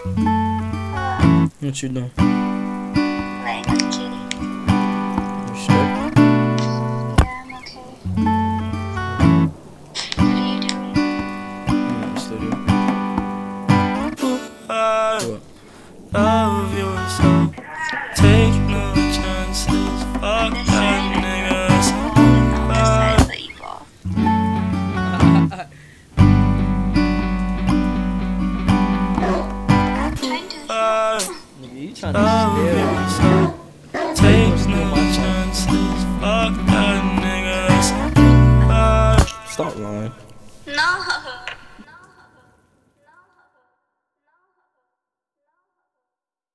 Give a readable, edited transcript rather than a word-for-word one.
What you doing? Laying with the kitty. You sure? Yeah, I'm okay. What are you doing? I'm in the studio. What? Love you so. Take no chances. Fuck This that side, niggas. on this side of the equal. I'm trying to. Nigga, you trying to Love scare you me. so. Take Steal no my phone. chances. Fuck that niggas. Stop lying.